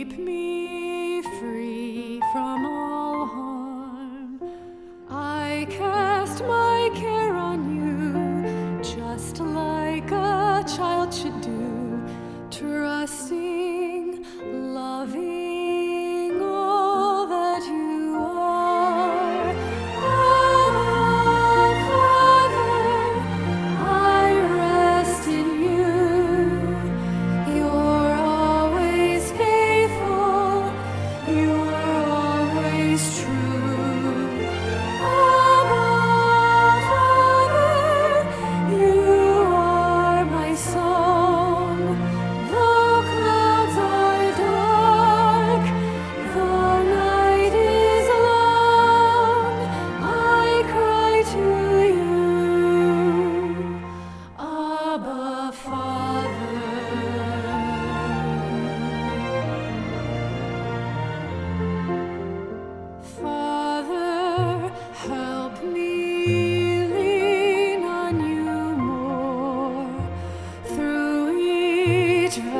keep me free from all harm. I cast my care on you, just like a child should do, trusting, loving all that you are. Abba, Father, I rest in you. You're always faithful, you're always true. Abba, Father, you are my song. Though clouds are dark, though night is long, I cry to you, Abba, Father. Father, help me lean on you more through each